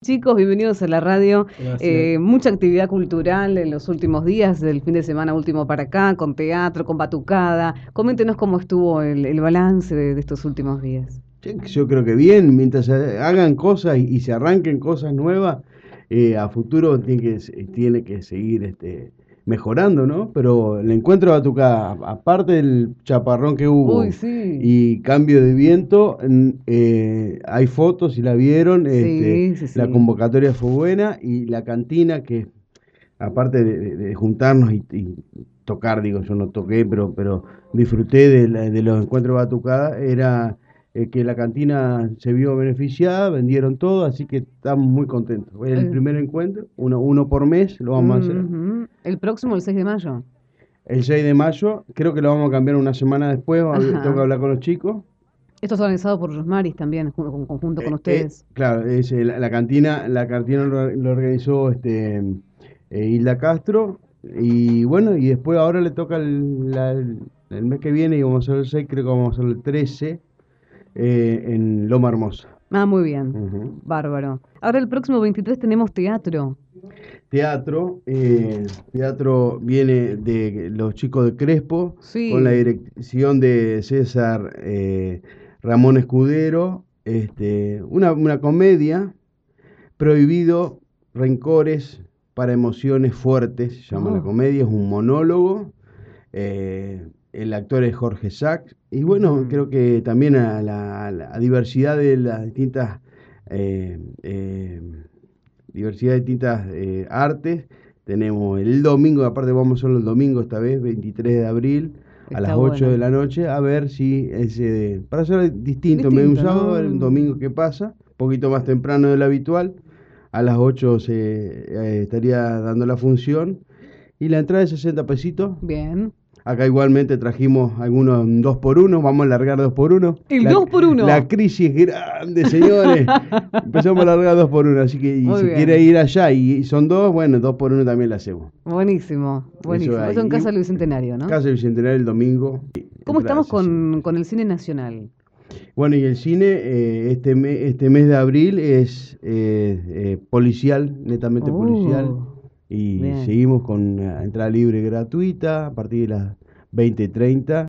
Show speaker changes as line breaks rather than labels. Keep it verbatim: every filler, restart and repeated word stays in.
Chicos, bienvenidos a la radio.
Gracias.
Eh, mucha actividad cultural en los últimos días, del fin de semana último para acá, con teatro, con batucada. Coméntenos cómo estuvo el, el balance de, de estos últimos días.
Yo creo que bien, mientras se hagan cosas y, y se arranquen cosas nuevas, eh, a futuro tiene que, se- tiene que seguir este, mejorando, ¿no? Pero el encuentro de Batucada, a- aparte del chaparrón que
Uy,
hubo
sí,
y cambio de viento, n- eh, hay fotos, si la vieron, este,
sí, sí,
la
sí.
convocatoria fue buena y la cantina que aparte de, de- de juntarnos y, y tocar, digo, yo no toqué, pero, pero disfruté de, la- de los encuentros Batucada, era eh, que la cantina se vio beneficiada, vendieron todo, así que estamos muy contentos. Fue el
Eh,
primer encuentro, uno, uno por mes, lo vamos a hacer.
ujú. El próximo, el seis de mayo.
El seis de mayo, creo que lo vamos a cambiar una semana después, tengo que
Ajá.
hablar con los chicos.
Esto es organizado por Rosmaris también, ju- en conjunto con
Eh, eh,
ustedes.
claro, es, eh, la, la cantina, la cantina lo, lo organizó este eh, Hilda Castro y bueno, y después ahora le toca el, la- el- el mes que viene y vamos a hacer el seis, creo que vamos a hacer el trece eh, en Loma Hermosa.
Ah, muy bien.
Ujú.
Bárbaro. Ahora el próximo veintitrés tenemos teatro.
Teatro, eh, teatro viene de los chicos de Crespo con la
Sí.
dirección de César eh, Ramón Escudero, este, una, una comedia. Prohibido rencores para emociones fuertes, se llama la
Oh.
comedia, es un monólogo. eh, el actor es Jorge Sachs. Y bueno,
Ujú.
creo que también a la, a la diversidad de las distintas eh, eh, diversidad de distintas eh, artes. Tenemos el domingo, aparte vamos solo el domingo esta vez, veintitrés de abril, a las
Está
ocho de
bueno.
la noche, a ver si ese, para hacer distinto, en vez de un
Distinto,
sábado, el
¿no?
domingo que pasa, un poquito más temprano de lo habitual, a las ocho se eh, estaría dando la función y la entrada es sesenta pesitos.
Bien.
Acá igualmente trajimos algunos dos por uno, vamos a largar dos por uno.
El
La,
dos por
la
uno.
crisis es grande, señores. Empezamos a largar dos por uno, así que y
Muy
si quiere
bien.
ir allá y, y son dos, bueno, dos por uno también la hacemos.
Buenísimo,
Eso
buenísimo. Eso en
hay.
Casa del
Y
Bicentenario, ¿no?
Casa Bicentenario el domingo,
¿Cómo
entrada
estamos
sesenta.
con, con el cine nacional?
Bueno, y el cine, eh, este, me- este mes de abril es eh, eh, policial, netamente policial.
Oh,
Y
bien.
seguimos con eh, entrada libre gratuita a partir de las veinte treinta.